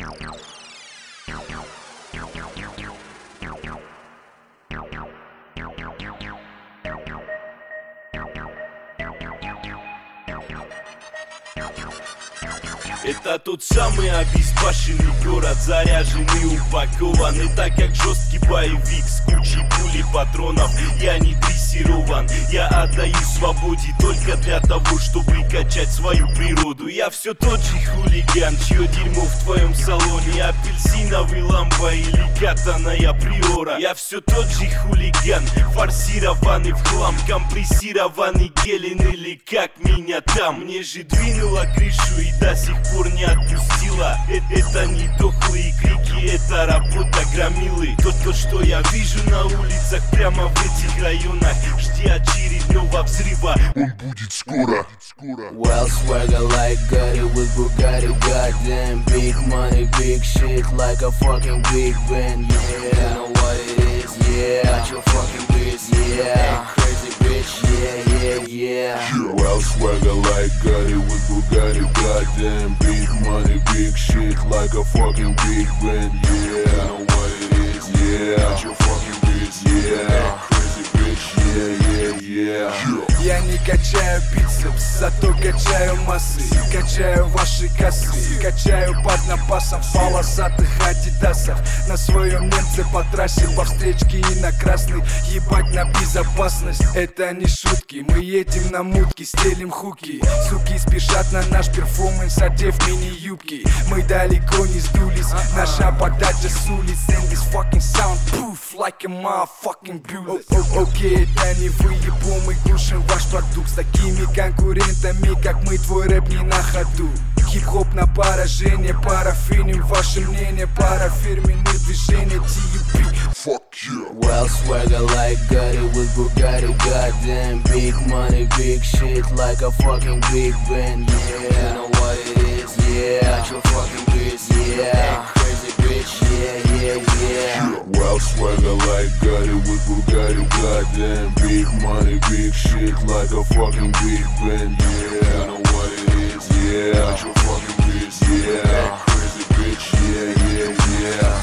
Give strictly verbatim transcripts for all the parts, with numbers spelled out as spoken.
Это тот самый обезбашенный город, заряженный, упакованный, так как жесткий боевик с кучей пуль и патронов. Я не дрессирован, я отдаю свободе только для того, чтобы качать свою природу. Я все тот же хулиган, чье дерьмо в твоем салоне апельсиновый ламбо или катаная приора. Я все тот же хулиган, форсированный в хлам, компрессированный гелен или как меня там. Мне же двинула крышу и до сих пор не отпустила. Это, это не дохлые крики, это работа громилы. То, то, что я вижу на улицах прямо в этих районах, жди очередного взрыва, он будет скоро. Well, swagger like Gotti with Bugatti, goddamn big money, big shit like a fucking big band. Yeah, you know what it is, yeah, got your fucking bitch, yeah, crazy bitch, yeah, yeah, yeah. Well, swagger like Gotti with Bugatti, goddamn big money, big shit like a fucking big band. Yeah, you know what it is, yeah, got your fucking bitch, yeah, crazy bitch, yeah, yeah, yeah. Я не качаю бицепс, зато качаю массы. Качаю ваши косы, качаю под напасом в полосатых адидасах. На своем немце по трассе, по встречке и на красный. Ебать на безопасность, это не шутки. Мы едем на мутки, стелим хуки. Суки спешат на наш перформанс, одев мини-юбки. Мы далеко не сдулись, наша подача с улиц. And this fucking sound poof like a motherfucking bullet. Окей, это не выебу, мы глушим ваш продукт. С такими конкурентами, как мы, твой рэп не на ходу. Хип-хоп на поражение, парафиним ваше мнение, парафирменные движения ти ю пи. Fuck you. Well, swagger like Gotti with Bugatti, goddamn big money, big shit like a fucking big band. Yeah, you know what it is, yeah, got your fucking bitch, yeah, crazy bitch, yeah, yeah, yeah. Well, swagger like Gotti with Bugatti, goddamn big money, big shit like a fucking big band. Yeah, you know what it is, yeah, got your fucking bitch, yeah, crazy bitch, yeah, yeah, yeah.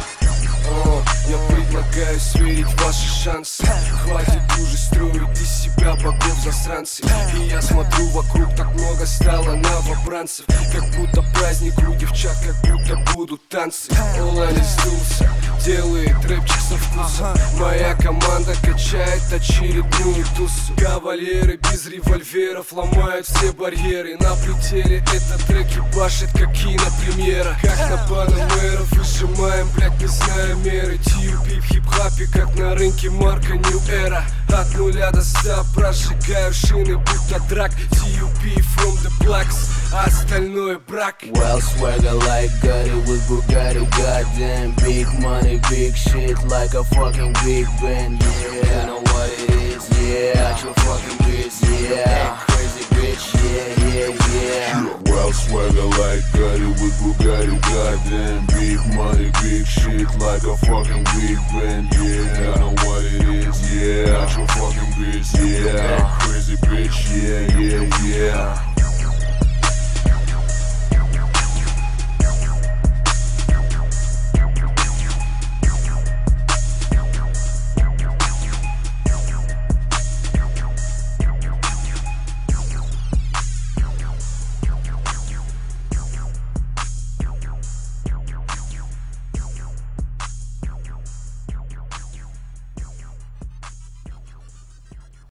О, я предлагаю сверить ваши шансы. Хватит уже строить из себя богов засранцы. И я смотрю вокруг, так много стало новобранцев. Как будто праздник у девчат, как будто будут танцы. Олани сдулся, делает рэпчик со вкусом. Моя команда качает очередную тусу. Кавалеры без револьверов ломают все барьеры. На пределе этот трек ебашит, как кинопремьера. Как на Панамера выжимаем, блять, не знаю меры. ти ю пи в хип-хапе, как на рынке марка New Era. От нуля до ста прожигаю шины, будто драк. ти ю пи from the blacks, а остальное брак. Well, swagger like Gotti with Bugatti, goddamn big money, big shit like a fucking big band. Yeah, you know what it is, yeah, got your fucking bitch, yeah, crazy bitch, yeah, yeah, yeah. Well, swagger like Gotti with Bugatti, goddamn big money, big shit like a fucking big band. Yeah, I know what it is, yeah, got your fucking bitch, yeah, crazy bitch, yeah, yeah, yeah.